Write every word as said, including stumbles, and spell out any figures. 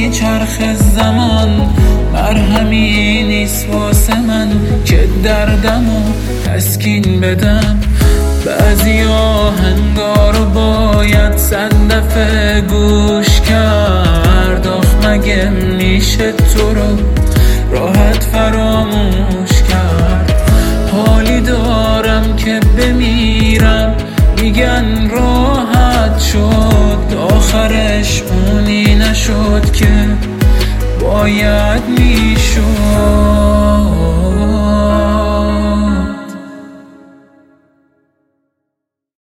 میچرخ زمان، مرهمی نیست واسه من که دردمو تسکین بدم. بعضی آهنگا رو باید صد دفعه گوش کرد، آخ مگه میشه تو رو راحت فراموش کرد. حالی دارم که بمیرم میگن راحت شد، آخرش اونی نشد که باید میشد.